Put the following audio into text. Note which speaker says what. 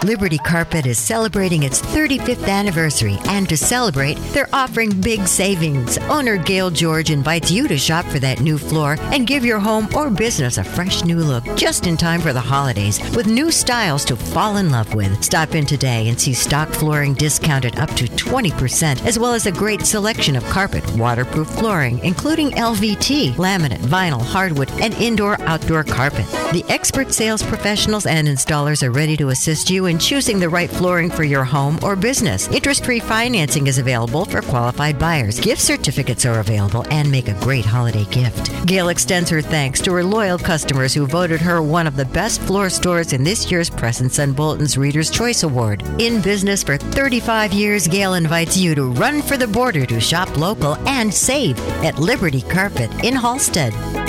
Speaker 1: Liberty Carpet is celebrating its 35th anniversary, and to celebrate, they're offering big savings. Owner Gail George invites you to shop for that new floor and give your home or business a fresh new look just in time for the holidays with new styles to fall in love with. Stop in today and see stock flooring discounted up to 20%, as well as a great selection of carpet, waterproof flooring, including LVT, laminate, vinyl, hardwood, and indoor-outdoor carpet. The expert sales professionals and installers are ready to assist you in choosing the right flooring for your home or business. Interest-free financing is available for qualified buyers. Gift certificates are available and make a great holiday gift. Gail extends her thanks to her loyal customers who voted her one of the best floor stores in this year's Press and Sun Bulletin's Reader's Choice Award. In business for 35 years, Gail invites you to run for the border to shop local and save at Liberty Carpet in Halstead.